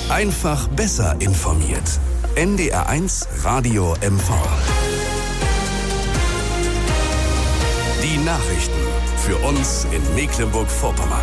Einfach besser informiert. NDR1 Radio MV. Die Nachrichten für uns in Mecklenburg-Vorpommern.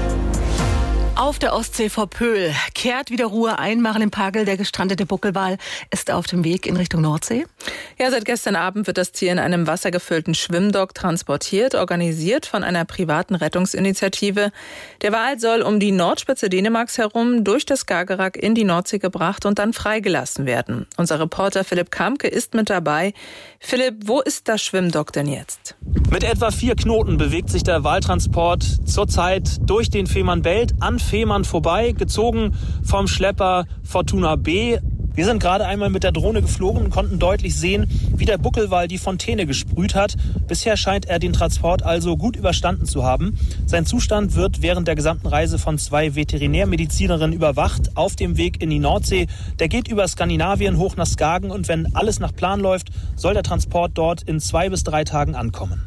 Auf der Ostsee vor Pöhl kehrt wieder Ruhe ein. Marilyn Pagel, der gestrandete Buckelwal, ist auf dem Weg in Richtung Nordsee. Ja, seit gestern Abend wird das Tier in einem wassergefüllten Schwimmdock transportiert, organisiert von einer privaten Rettungsinitiative. Der Wal soll um die Nordspitze Dänemarks herum durch das Skagerrak in die Nordsee gebracht und dann freigelassen werden. Unser Reporter Philipp Kamke ist mit dabei. Philipp, wo ist das Schwimmdock denn jetzt? Mit etwa 4 Knoten bewegt sich der Waltransport zurzeit durch den Fehmarnbelt an Fehmarn vorbei, gezogen vom Schlepper Fortuna B. Wir sind gerade einmal mit der Drohne geflogen und konnten deutlich sehen, wie der Buckelwal die Fontäne gesprüht hat. Bisher scheint er den Transport also gut überstanden zu haben. Sein Zustand wird während der gesamten Reise von 2 Veterinärmedizinerinnen überwacht auf dem Weg in die Nordsee. Der geht über Skandinavien hoch nach Skagen und wenn alles nach Plan läuft, soll der Transport dort in 2 bis 3 Tagen ankommen.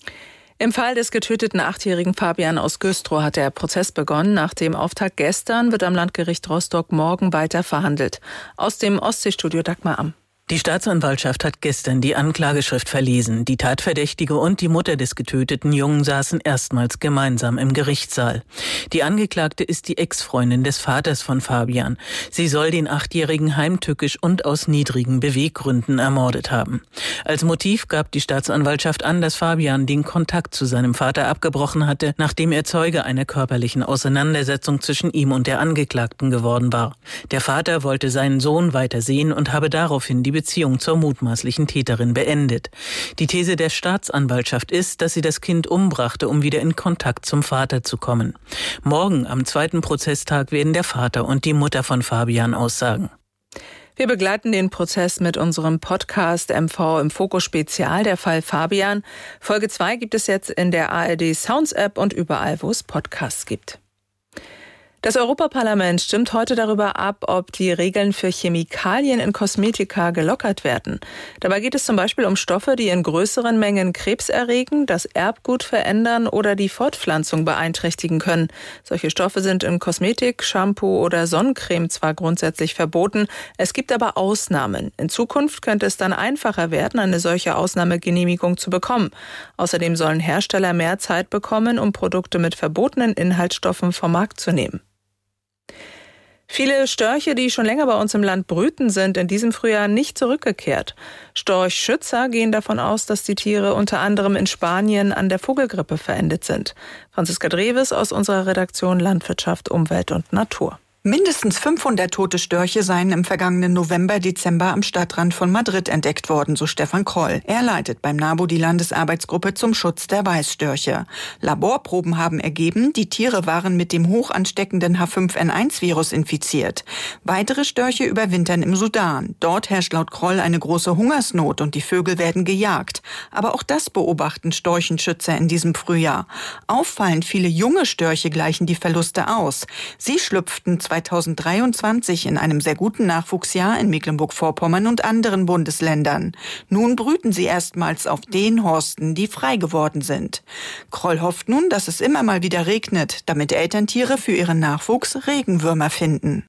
Im Fall des getöteten 8-jährigen Fabian aus Güstrow hat der Prozess begonnen. Nach dem Auftakt gestern wird am Landgericht Rostock morgen weiter verhandelt. Aus dem Ostseestudio Dagmar Amm. Die Staatsanwaltschaft hat gestern die Anklageschrift verlesen. Die Tatverdächtige und die Mutter des getöteten Jungen saßen erstmals gemeinsam im Gerichtssaal. Die Angeklagte ist die Ex-Freundin des Vaters von Fabian. Sie soll den 8-Jährigen heimtückisch und aus niedrigen Beweggründen ermordet haben. Als Motiv gab die Staatsanwaltschaft an, dass Fabian den Kontakt zu seinem Vater abgebrochen hatte, nachdem er Zeuge einer körperlichen Auseinandersetzung zwischen ihm und der Angeklagten geworden war. Der Vater wollte seinen Sohn weiter sehen und habe daraufhin die Beziehung zur mutmaßlichen Täterin beendet. Die These der Staatsanwaltschaft ist, dass sie das Kind umbrachte, um wieder in Kontakt zum Vater zu kommen. Morgen, am 2. Prozesstag, werden der Vater und die Mutter von Fabian aussagen. Wir begleiten den Prozess mit unserem Podcast MV im Fokus Spezial, der Fall Fabian. Folge 2 gibt es jetzt in der ARD Sounds App und überall, wo es Podcasts gibt. Das Europaparlament stimmt heute darüber ab, ob die Regeln für Chemikalien in Kosmetika gelockert werden. Dabei geht es zum Beispiel um Stoffe, die in größeren Mengen Krebs erregen, das Erbgut verändern oder die Fortpflanzung beeinträchtigen können. Solche Stoffe sind in Kosmetik, Shampoo oder Sonnencreme zwar grundsätzlich verboten, es gibt aber Ausnahmen. In Zukunft könnte es dann einfacher werden, eine solche Ausnahmegenehmigung zu bekommen. Außerdem sollen Hersteller mehr Zeit bekommen, um Produkte mit verbotenen Inhaltsstoffen vom Markt zu nehmen. Viele Störche, die schon länger bei uns im Land brüten, sind in diesem Frühjahr nicht zurückgekehrt. Storchschützer gehen davon aus, dass die Tiere unter anderem in Spanien an der Vogelgrippe verendet sind. Franziska Dreves aus unserer Redaktion Landwirtschaft, Umwelt und Natur. Mindestens 500 tote Störche seien im vergangenen November, Dezember am Stadtrand von Madrid entdeckt worden, so Stefan Kroll. Er leitet beim NABU die Landesarbeitsgruppe zum Schutz der Weißstörche. Laborproben haben ergeben, die Tiere waren mit dem hochansteckenden H5N1-Virus infiziert. Weitere Störche überwintern im Sudan. Dort herrscht laut Kroll eine große Hungersnot und die Vögel werden gejagt. Aber auch das beobachten Storchenschützer in diesem Frühjahr. Auffallend viele junge Störche gleichen die Verluste aus. Sie schlüpften 2023 in einem sehr guten Nachwuchsjahr in Mecklenburg-Vorpommern und anderen Bundesländern. Nun brüten sie erstmals auf den Horsten, die frei geworden sind. Kroll hofft nun, dass es immer mal wieder regnet, damit Elterntiere für ihren Nachwuchs Regenwürmer finden.